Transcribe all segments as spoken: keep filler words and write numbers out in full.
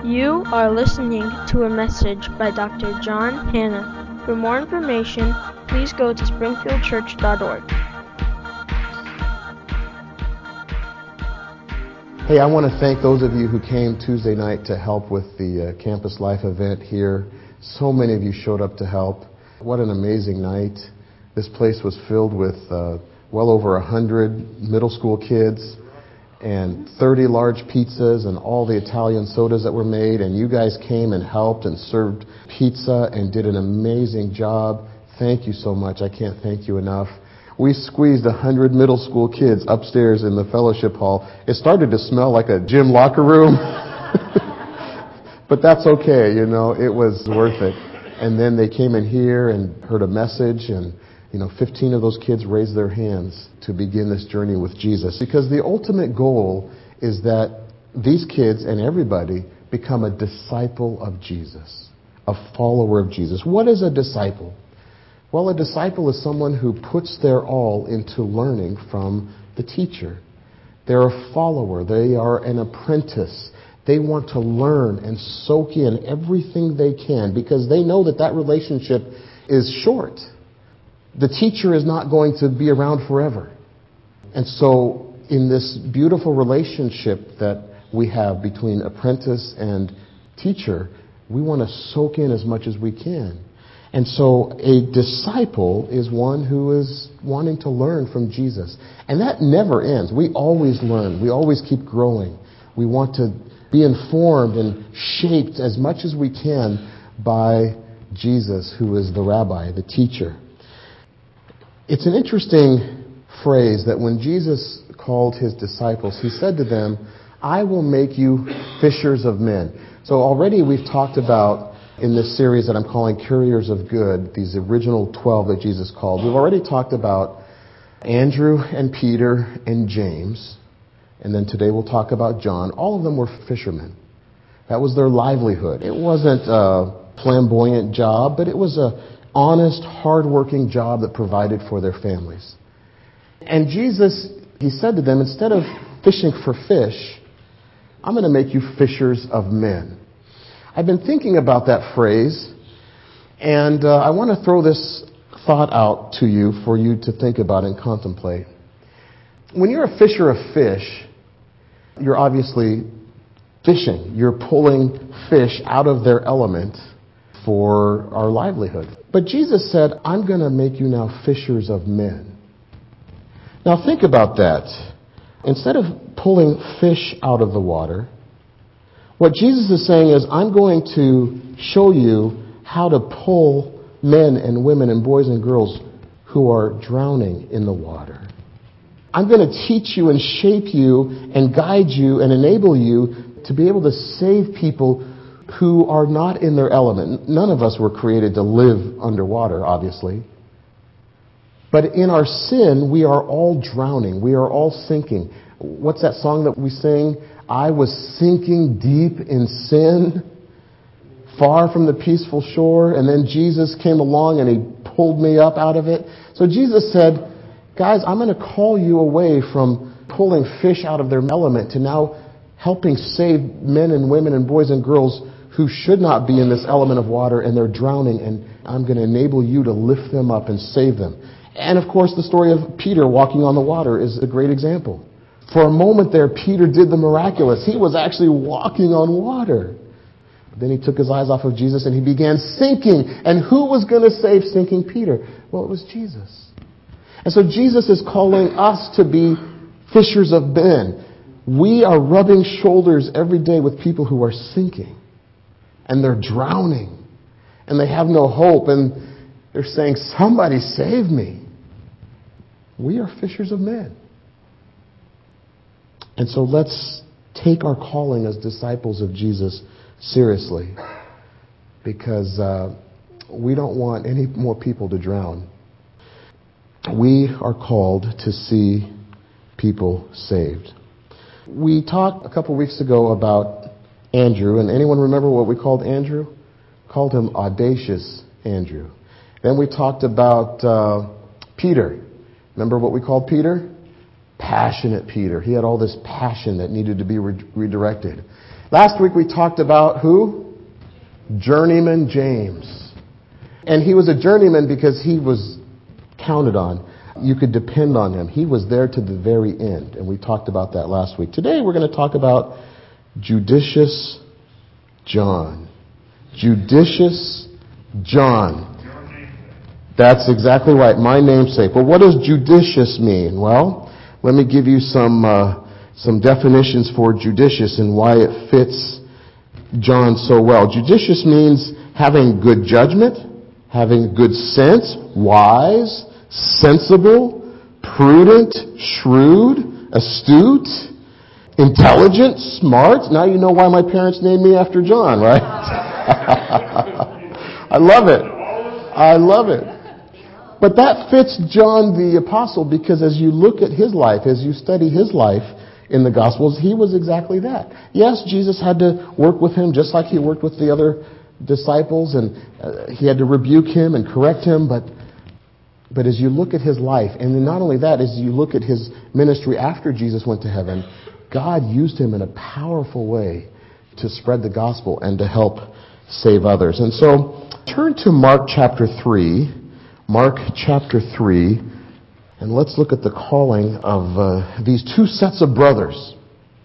You are listening to a message by Doctor John Hanna. For more information, please go to springfield church dot org. Hey, I want to thank those of you who came Tuesday night to help with the uh, Campus Life event here. So many of you showed up to help. What an amazing night. This place was filled with uh, well over one hundred middle school kids and thirty large pizzas and all the Italian sodas that were made. And you guys came and helped and served pizza and did an amazing job. Thank you so much. I can't thank you enough. We squeezed one hundred middle school kids upstairs in the fellowship hall. It started to smell like a gym locker room. But that's okay, you know, it was worth it. And then they came in here and heard a message, and, you know, fifteen of those kids raised their hands to begin this journey with Jesus. Because the ultimate goal is that these kids and everybody become a disciple of Jesus, a follower of Jesus. What is a disciple? Well, a disciple is someone who puts their all into learning from the teacher. They're a follower. They are an apprentice. They want to learn and soak in everything they can because they know that that relationship is short. The teacher is not going to be around forever. And so in this beautiful relationship that we have between apprentice and teacher, we want to soak in as much as we can. And so a disciple is one who is wanting to learn from Jesus. And that never ends. We always learn. We always keep growing. We want to be informed and shaped as much as we can by Jesus, who is the rabbi, the teacher. It's an interesting phrase that when Jesus called his disciples, he said to them, I will make you fishers of men. So already we've talked about in this series that I'm calling Couriers of Good, these original twelve that Jesus called. We've already talked about Andrew and Peter and James. And then today we'll talk about John. All of them were fishermen. That was their livelihood. It wasn't a flamboyant job, but it was an honest, hardworking job that provided for their families. And Jesus, he said to them, instead of fishing for fish, I'm going to make you fishers of men. I've been thinking about that phrase, and uh, I want to throw this thought out to you for you to think about and contemplate. When you're a fisher of fish, you're obviously fishing. You're pulling fish out of their element for our livelihood. But Jesus said, I'm going to make you now fishers of men. Now think about that. Instead of pulling fish out of the water, what Jesus is saying is, I'm going to show you how to pull men and women and boys and girls who are drowning in the water. I'm going to teach you and shape you and guide you and enable you to be able to save people who are not in their element. None of us were created to live underwater, obviously. But in our sin, we are all drowning. We are all sinking. What's that song that we sing? I was sinking deep in sin, far from the peaceful shore, and then Jesus came along and he pulled me up out of it. So Jesus said, guys, I'm going to call you away from pulling fish out of their element to now helping save men and women and boys and girls who should not be in this element of water and they're drowning, and I'm going to enable you to lift them up and save them. And of course, the story of Peter walking on the water is a great example. For a moment there, Peter did the miraculous. He was actually walking on water. But then he took his eyes off of Jesus and he began sinking. And who was going to save sinking Peter? Well, it was Jesus. And so Jesus is calling us to be fishers of men. We are rubbing shoulders every day with people who are sinking. And they're drowning. And they have no hope. And they're saying, somebody save me. We are fishers of men. And so let's take our calling as disciples of Jesus seriously. Because uh, we don't want any more people to drown. We are called to see people saved. We talked a couple weeks ago about Andrew, and anyone remember what we called Andrew? Called him Audacious Andrew. Then we talked about uh, Peter. Remember what we called Peter? Passionate Peter. He had all this passion that needed to be re- redirected. Last week we talked about who? Journeyman James. And he was a journeyman because he was counted on. You could depend on him. He was there to the very end. And we talked about that last week. Today we're going to talk about Judicious John. Judicious John. That's exactly right. My namesake. Well, what does judicious mean? Well, let me give you some uh, some definitions for judicious and why it fits John so well. Judicious means having good judgment, having good sense, wise, sensible, prudent, shrewd, astute, intelligent, smart. Now you know why my parents named me after John, right? I love it. I love it. But that fits John the Apostle because as you look at his life, as you study his life in the Gospels, he was exactly that. Yes, Jesus had to work with him just like he worked with the other disciples, and uh, he had to rebuke him and correct him, but but as you look at his life, and not only that, as you look at his ministry after Jesus went to heaven, God used him in a powerful way to spread the gospel and to help save others. And so turn to Mark chapter three. Mark chapter three, and let's look at the calling of uh, these two sets of brothers.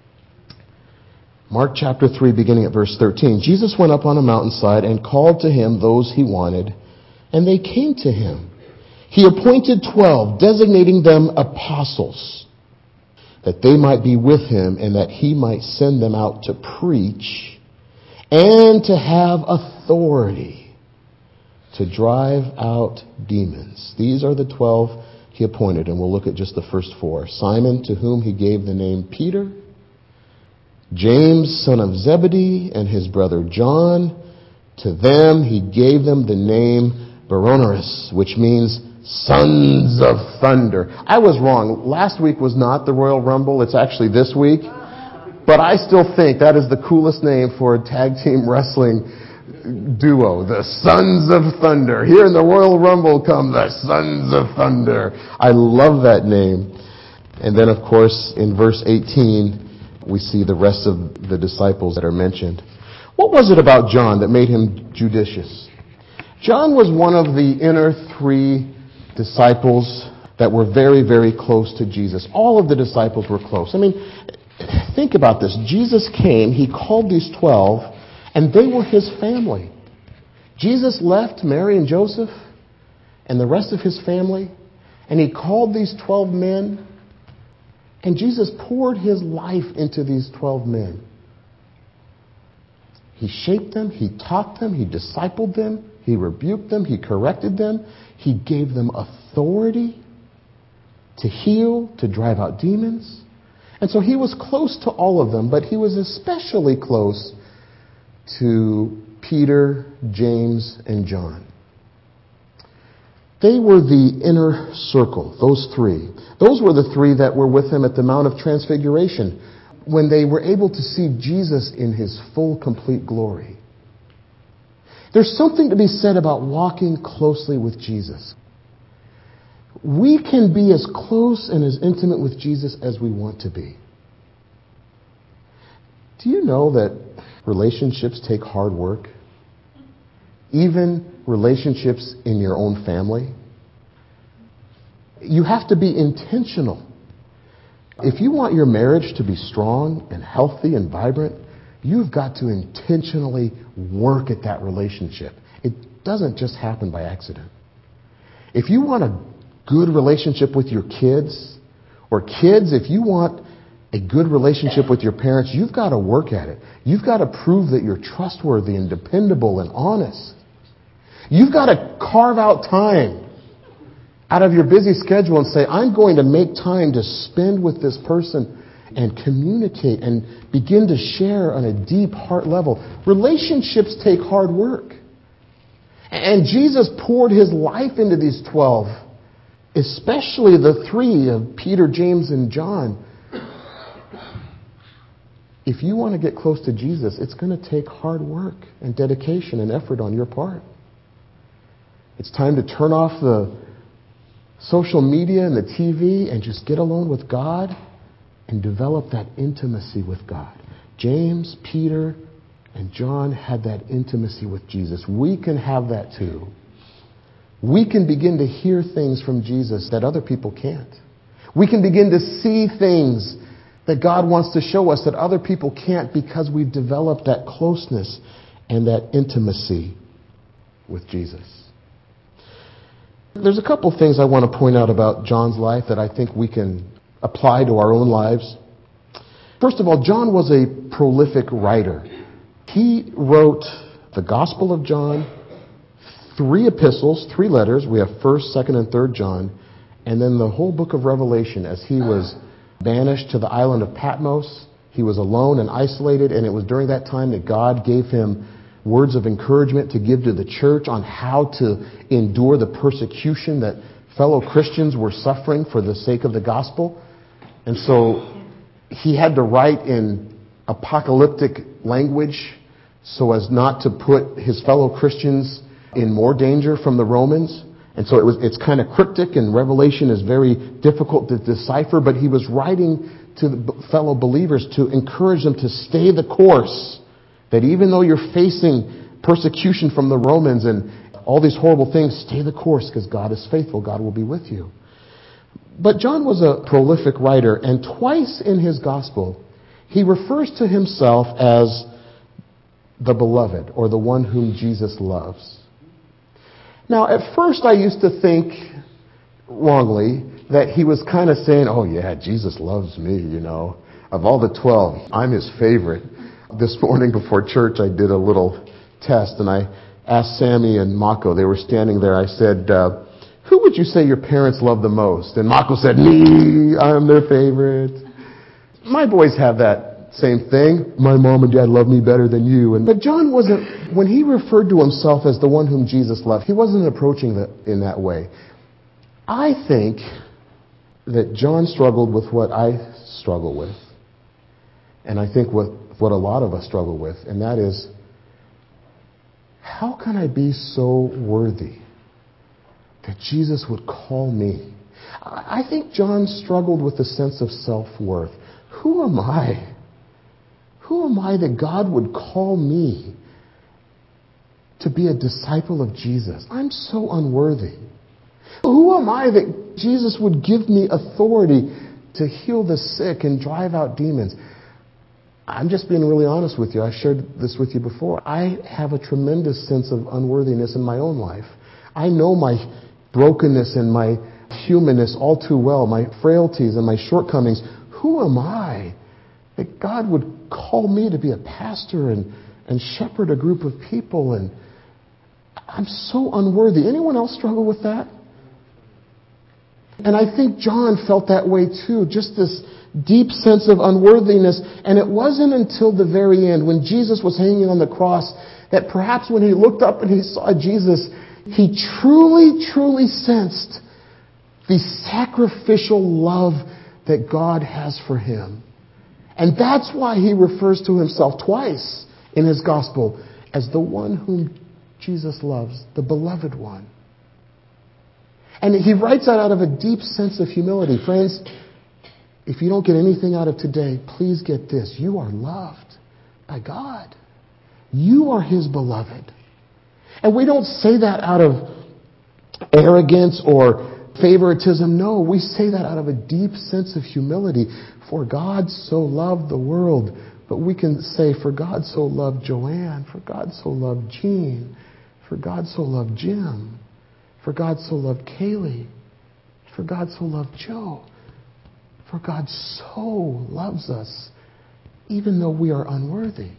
Mark chapter three, beginning at verse thirteen. Jesus went up on a mountainside and called to him those he wanted, and they came to him. He appointed twelve, designating them apostles, that they might be with him and that he might send them out to preach and to have authority to drive out demons. These are the twelve he appointed, and we'll look at just the first four. Simon, to whom he gave the name Peter. James, son of Zebedee, and his brother John. To them he gave them the name Boanerges, which means sons of thunder. I was wrong. Last week was not the Royal Rumble. It's actually this week. But I still think that is the coolest name for a tag team wrestling duo, the Sons of Thunder. Here in the Royal Rumble come the Sons of Thunder. I love that name. And then, of course, in verse eighteen, we see the rest of the disciples that are mentioned. What was it about John that made him judicious? John was one of the inner three disciples that were very, very close to Jesus. All of the disciples were close. I mean, think about this. Jesus came, he called these twelve, and they were his family. Jesus left Mary and Joseph and the rest of his family, and he called these twelve men, and Jesus poured his life into these twelve men. He shaped them, he taught them, he discipled them, he rebuked them, he corrected them, he gave them authority to heal, to drive out demons. And so he was close to all of them, but he was especially close to Peter, James, and John. They were the inner circle, those three. Those were the three that were with him at the Mount of Transfiguration when they were able to see Jesus in his full, complete glory. There's something to be said about walking closely with Jesus. We can be as close and as intimate with Jesus as we want to be. Do you know that relationships take hard work? Even relationships in your own family. You have to be intentional. If you want your marriage to be strong and healthy and vibrant, you've got to intentionally work at that relationship. It doesn't just happen by accident. If you want a good relationship with your kids, or kids, if you want a good relationship with your parents, you've got to work at it. You've got to prove that you're trustworthy and dependable and honest. You've got to carve out time out of your busy schedule and say, I'm going to make time to spend with this person and communicate and begin to share on a deep heart level. Relationships take hard work. And Jesus poured his life into these twelve, especially the three of Peter, James, and John. If you want to get close to Jesus, it's going to take hard work and dedication and effort on your part. It's time to turn off the social media and the T V and just get alone with God and develop that intimacy with God. James, Peter, and John had that intimacy with Jesus. We can have that too. We can begin to hear things from Jesus that other people can't. We can begin to see things that God wants to show us that other people can't because we've developed that closeness and that intimacy with Jesus. There's a couple things I want to point out about John's life that I think we can apply to our own lives. First of all, John was a prolific writer. He wrote the Gospel of John, three epistles, three letters. We have first, second, and third John. And then the whole book of Revelation as he was banished to the island of Patmos. He was alone and isolated, and it was during that time that God gave him words of encouragement to give to the church on how to endure the persecution that fellow Christians were suffering for the sake of the gospel. And so he had to write in apocalyptic language so as not to put his fellow Christians in more danger from the Romans. And so it was, it's kind of cryptic, and Revelation is very difficult to decipher, but he was writing to the fellow believers to encourage them to stay the course. That even though you're facing persecution from the Romans and all these horrible things, stay the course because God is faithful. God will be with you. But John was a prolific writer, and twice in his gospel, he refers to himself as the beloved, or the one whom Jesus loves. Now, at first I used to think, wrongly, that he was kind of saying, oh yeah, Jesus loves me, you know. Of all the twelve, I'm his favorite. This morning before church, I did a little test, and I asked Sammy and Mako, they were standing there, I said, uh, who would you say your parents love the most? And Mako said, me, I'm their favorite. My boys have that same thing. My mom and dad love me better than you. And but John wasn't, when he referred to himself as the one whom Jesus loved, he wasn't approaching it in that way. I think that John struggled with what I struggle with. And I think with what a lot of us struggle with, and that is, how can I be so worthy that Jesus would call me? I think John struggled with a sense of self-worth. Who am I? Who am I that God would call me to be a disciple of Jesus? I'm so unworthy. Who am I that Jesus would give me authority to heal the sick and drive out demons? I'm just being really honest with you. I shared this with you before. I have a tremendous sense of unworthiness in my own life. I know my brokenness and my humanness all too well, my frailties and my shortcomings. Who am I that God would call me to be a pastor and, and shepherd a group of people? And I'm so unworthy. Anyone else struggle with that? And I think John felt that way too, just this deep sense of unworthiness. And it wasn't until the very end, when Jesus was hanging on the cross, that perhaps when he looked up and he saw Jesus, he truly, truly sensed the sacrificial love that God has for him. And that's why he refers to himself twice in his gospel as the one whom Jesus loves, the beloved one. And he writes that out of a deep sense of humility. Friends, if you don't get anything out of today, please get this. You are loved by God. You are his beloved. And we don't say that out of arrogance or favoritism. No, we say that out of a deep sense of humility. For God so loved the world. But we can say, for God so loved Joanne. For God so loved Jean. For God so loved Jim. For God so loved Kaylee. For God so loved Joe. For God so loves us, even though we are unworthy.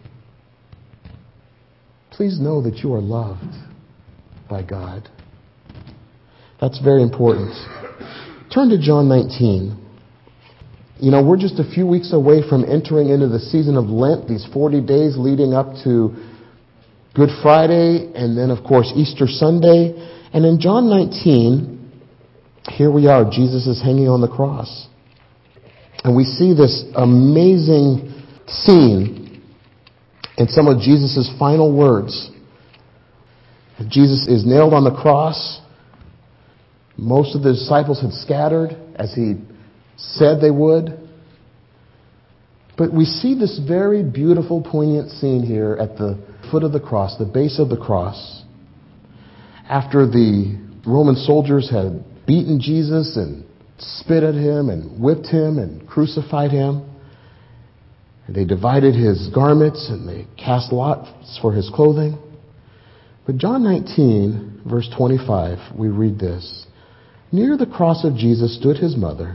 Please know that you are loved by God. That's very important. Turn to John nineteen. You know, we're just a few weeks away from entering into the season of Lent, these forty days leading up to Good Friday, and then, of course, Easter Sunday. And in John nineteen, here we are. Jesus is hanging on the cross. And we see this amazing scene in some of Jesus' final words. Jesus is nailed on the cross. Most of the disciples had scattered, as he said they would. But we see this very beautiful, poignant scene here at the foot of the cross, the base of the cross, after the Roman soldiers had beaten Jesus and spit at him and whipped him and crucified him. And they divided his garments and they cast lots for his clothing. But John nineteen, verse twenty-five, we read this. Near the cross of Jesus stood his mother.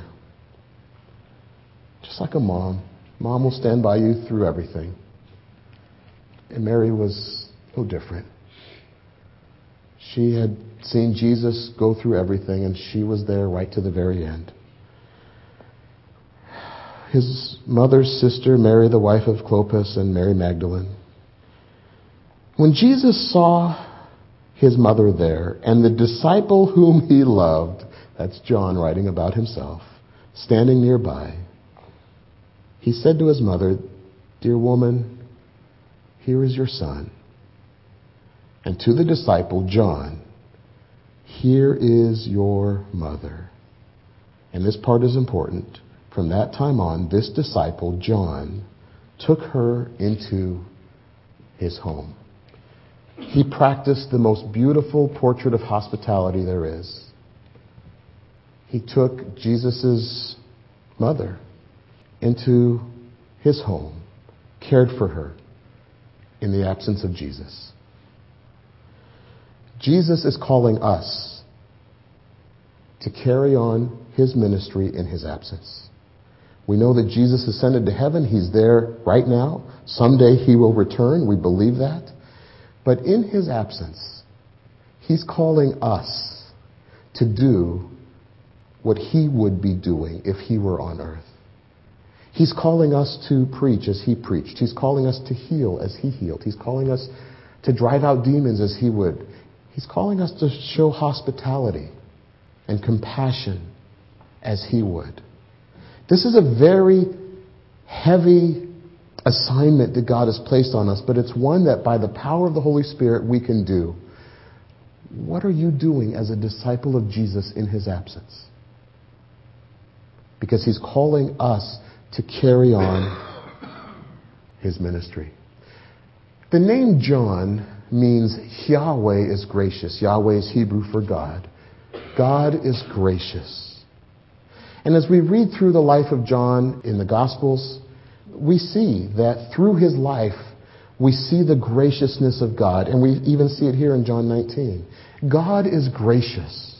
Just like a mom. Mom will stand by you through everything. And Mary was no different. She had seen Jesus go through everything, and she was there right to the very end. His mother's sister, Mary, the wife of Clopas, and Mary Magdalene. When Jesus saw his mother there, and the disciple whom he loved, that's John writing about himself, standing nearby, he said to his mother, "Dear woman, here is your son." And to the disciple, John, "Here is your mother." And this part is important. From that time on, this disciple, John, took her into his home. He practiced the most beautiful portrait of hospitality there is. He took Jesus' mother into his home, cared for her in the absence of Jesus. Jesus is calling us to carry on his ministry in his absence. We know that Jesus ascended to heaven. He's there right now. Someday he will return. We believe that. But in his absence, he's calling us to do what he would be doing if he were on earth. He's calling us to preach as he preached. He's calling us to heal as he healed. He's calling us to drive out demons as he would. He's calling us to show hospitality and compassion as he would. This is a very heavy assignment that God has placed on us, but it's one that by the power of the Holy Spirit we can do. What are you doing as a disciple of Jesus in his absence? Because he's calling us to carry on his ministry. The name John means Yahweh is gracious. Yahweh is Hebrew for God. God is gracious. And as we read through the life of John in the Gospels, we see that through his life, we see the graciousness of God. And we even see it here in John nineteen. God is gracious.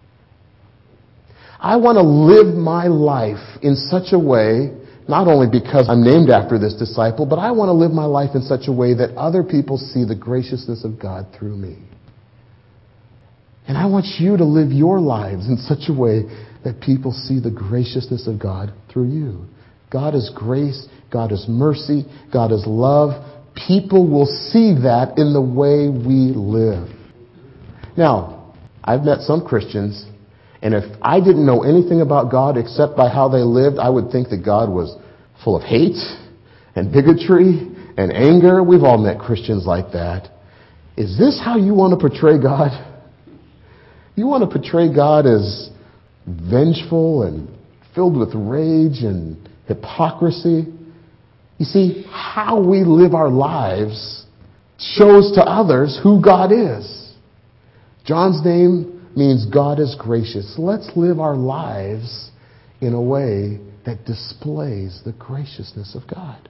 I want to live my life in such a way, not only because I'm named after this disciple, but I want to live my life in such a way that other people see the graciousness of God through me. And I want you to live your lives in such a way that people see the graciousness of God through you. God is grace. God is mercy. God is love. People will see that in the way we live. Now, I've met some Christians, and if I didn't know anything about God except by how they lived, I would think that God was full of hate and bigotry and anger. We've all met Christians like that. Is this how you want to portray God? You want to portray God as vengeful and filled with rage and hypocrisy? You see, how we live our lives shows to others who God is. John's name means God is gracious. Let's live our lives in a way that displays the graciousness of God.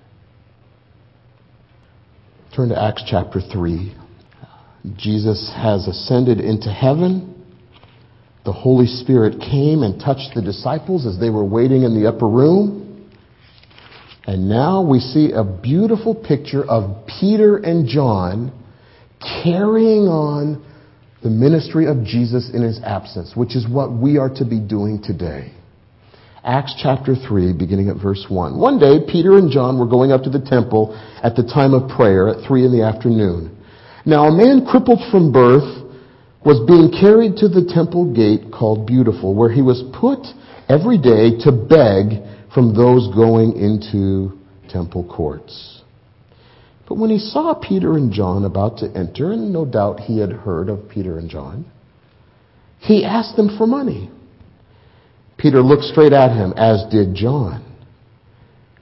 Turn to Acts chapter three. Jesus has ascended into heaven. The Holy Spirit came and touched the disciples as they were waiting in the upper room. And now we see a beautiful picture of Peter and John carrying on the ministry of Jesus in his absence, which is what we are to be doing today. Acts chapter three, beginning at verse one. One day, Peter and John were going up to the temple at the time of prayer at three in the afternoon. Now, a man crippled from birth was being carried to the temple gate called Beautiful, where he was put every day to beg from those going into temple courts. But when he saw Peter and John about to enter, and no doubt he had heard of Peter and John, he asked them for money. Peter looked straight at him, as did John.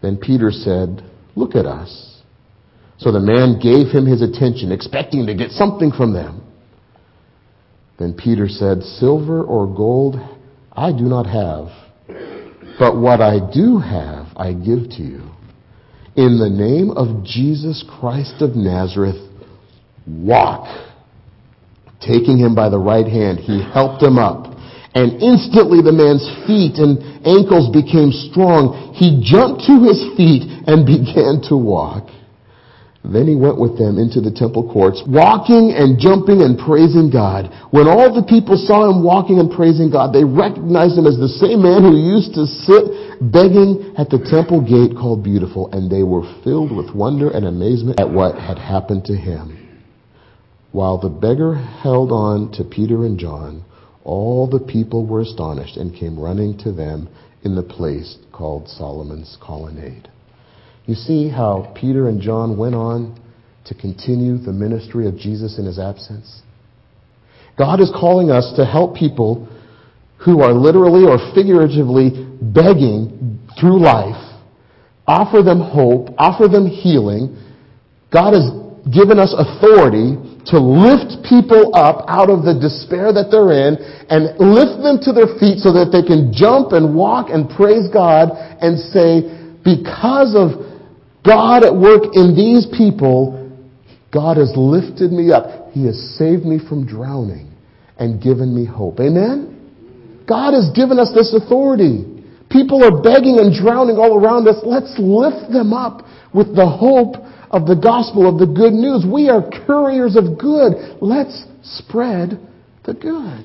Then Peter said, "Look at us." So the man gave him his attention, expecting to get something from them. Then Peter said, "Silver or gold I do not have, but what I do have I give to you. In the name of Jesus Christ of Nazareth, walk." Taking him by the right hand, he helped him up. And instantly the man's feet and ankles became strong. He jumped to his feet and began to walk. Then he went with them into the temple courts, walking and jumping and praising God. When all the people saw him walking and praising God, they recognized him as the same man who used to sit begging at the temple gate called Beautiful, and they were filled with wonder and amazement at what had happened to him. While the beggar held on to Peter and John, all the people were astonished and came running to them in the place called Solomon's Colonnade. You see how Peter and John went on to continue the ministry of Jesus in his absence? God is calling us to help people who are literally or figuratively begging through life. Offer them hope, offer them healing. God has given us authority to lift people up out of the despair that they're in and lift them to their feet so that they can jump and walk and praise God and say, because of God at work in these people, God has lifted me up. He has saved me from drowning and given me hope. Amen? God has given us this authority. People are begging and drowning all around us. Let's lift them up with the hope of the gospel, of the good news. We are couriers of good. Let's spread the good.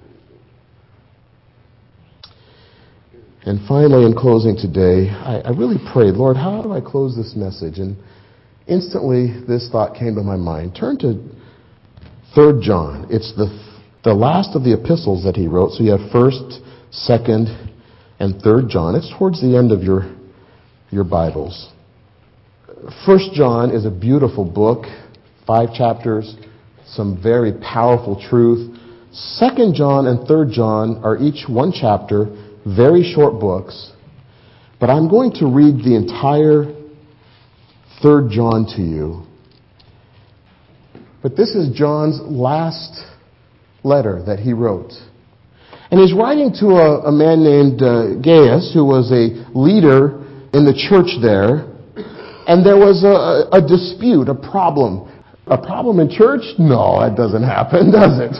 And finally, in closing today, I, I really prayed, Lord, how do I close this message? And instantly, this thought came to my mind. Turn to Third John. It's the, the last of the epistles that he wrote. So you have First, Second, and Third John. It's towards the end of your, your Bibles. First John is a beautiful book, five chapters, some very powerful truth. Second John and Third John are each one chapter, very short books. But I'm going to read the entire Third John to you. But this is John's last letter that he wrote. And he's writing to a, a man named uh, Gaius, who was a leader in the church there. And there was a, a dispute, a problem. A problem in church? No, that doesn't happen, does it?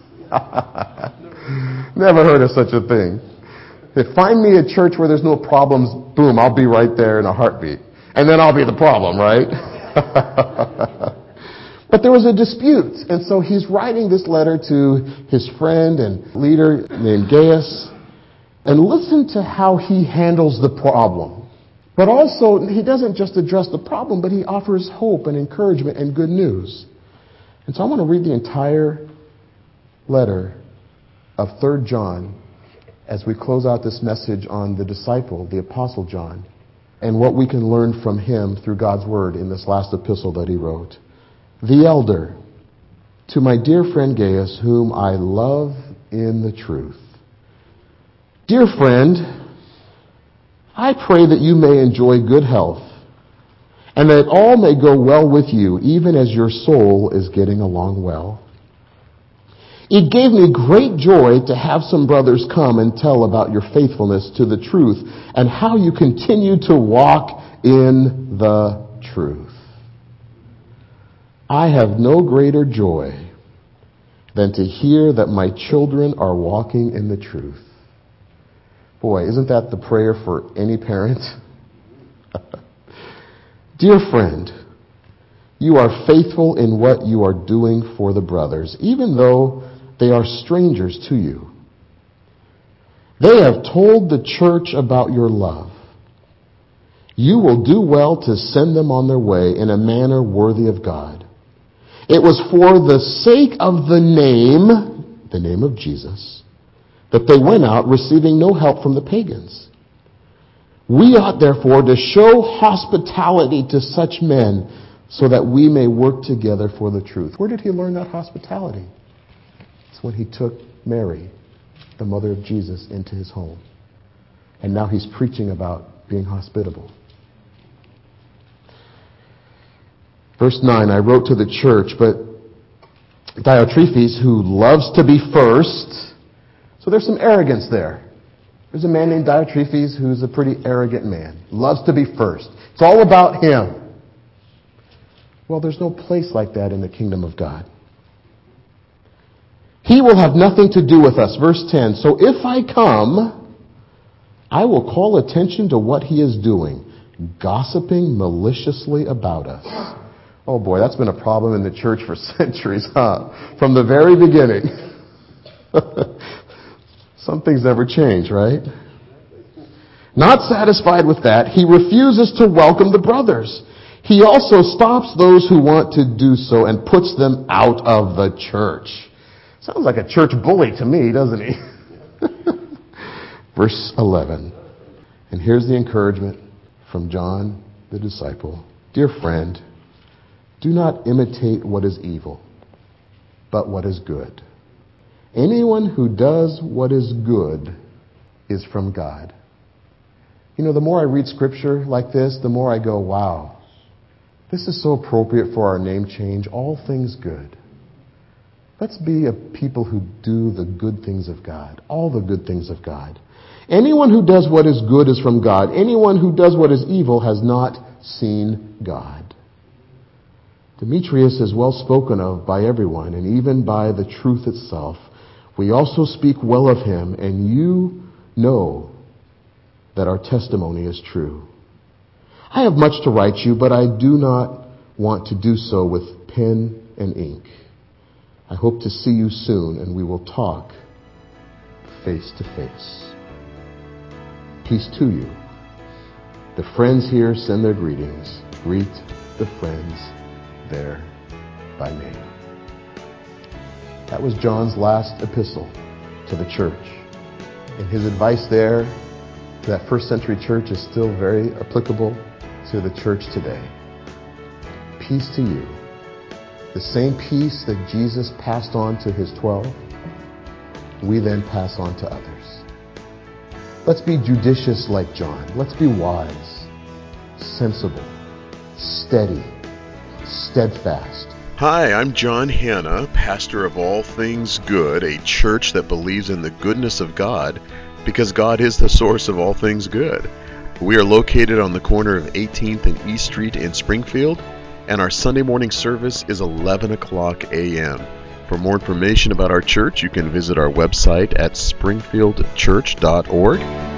Never heard of such a thing. If find me a church where there's no problems, boom, I'll be right there in a heartbeat. And then I'll be the problem, right? But there was a dispute. And so he's writing this letter to his friend and leader named Gaius. And listen to how he handles the problem. But also, he doesn't just address the problem, but he offers hope and encouragement and good news. And so I want to read the entire letter of Third John as we close out this message on the disciple, the Apostle John, and what we can learn from him through God's Word in this last epistle that he wrote. The elder, to my dear friend Gaius, whom I love in the truth. Dear friend, I pray that you may enjoy good health, and that all may go well with you, even as your soul is getting along well. It gave me great joy to have some brothers come and tell about your faithfulness to the truth and how you continue to walk in the truth. I have no greater joy than to hear that my children are walking in the truth. Boy, isn't that the prayer for any parent? Dear friend, you are faithful in what you are doing for the brothers, even though they are strangers to you. They have told the church about your love. You will do well to send them on their way in a manner worthy of God. It was for the sake of the name, the name of Jesus, that they went out receiving no help from the pagans. We ought therefore to show hospitality to such men so that we may work together for the truth. Where did he learn that hospitality? It's when he took Mary, the mother of Jesus, into his home. And now he's preaching about being hospitable. Verse nine, I wrote to the church, but Diotrephes, who loves to be first, so there's some arrogance there. There's a man named Diotrephes who's a pretty arrogant man, loves to be first. It's all about him. Well, there's no place like that in the kingdom of God. He will have nothing to do with us. Verse ten, so if I come, I will call attention to what he is doing, gossiping maliciously about us. Oh boy, that's been a problem in the church for centuries, huh? From the very beginning. Some things never change, right? Not satisfied with that, he refuses to welcome the brothers. He also stops those who want to do so and puts them out of the church. Sounds like a church bully to me, doesn't he? Verse eleven. And here's the encouragement from John, the disciple. Dear friend, do not imitate what is evil, but what is good. Anyone who does what is good is from God. You know, the more I read scripture like this, the more I go, wow, this is so appropriate for our name change, all things good. Let's be a people who do the good things of God, all the good things of God. Anyone who does what is good is from God. Anyone who does what is evil has not seen God. Demetrius is well spoken of by everyone, and even by the truth itself. We also speak well of him, and you know that our testimony is true. I have much to write you, but I do not want to do so with pen and ink. I hope to see you soon, and we will talk face to face. Peace to you. The friends here send their greetings. Greet the friends there by name. That was John's last epistle to the church. And his advice there to that first century church is still very applicable to the church today. Peace to you. The same peace that Jesus passed on to his twelve, we then pass on to others. Let's be judicious like John. Let's be wise, sensible, steady, steadfast. Hi, I'm John Hanna, pastor of All Things Good, a church that believes in the goodness of God because God is the source of all things good. We are located on the corner of eighteenth and East Street in Springfield, and our Sunday morning service is eleven o'clock a.m. For more information about our church, you can visit our website at springfield church dot org.